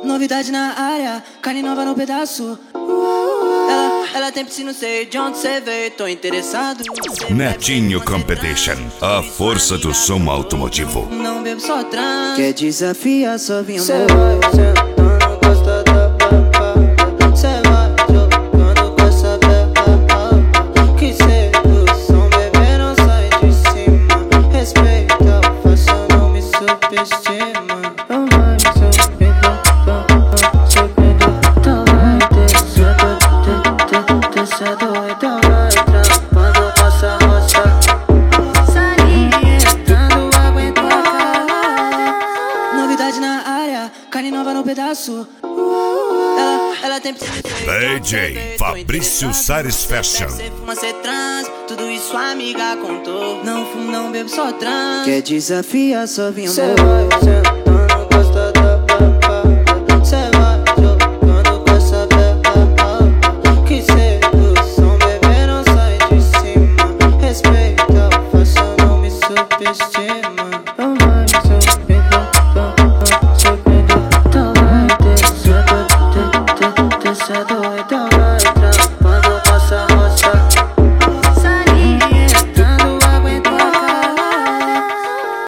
Novidade na área, carne nova no pedaço. Ela tem piscina, não sei de onde cê veio, tô interessado. Netinho Competition, a força do som automotivo. Não bebo, só trans. Quer desafiar, só vinha Cê vai sentando, gosta da papada. Cê vai jogando com essa beba. Que sedução, bebê, não sai de cima. Respeita, faça, não me subestima. Então vai trampando nossa roça. Salientando, aguento a cara. Novidade na área, carne nova no pedaço. Ela tem DJ Fabrício Sares Fashion. Cê fuma, cê trans, tudo isso a amiga contou. Não fumo, não bebo, só trans. Quer desafiar, só vinha Cê vai sentando, gosta da papada. Cê vai jogando com essa beba. Que sedução, bebê, não sai de cima. Respeita, faça, não me subestima.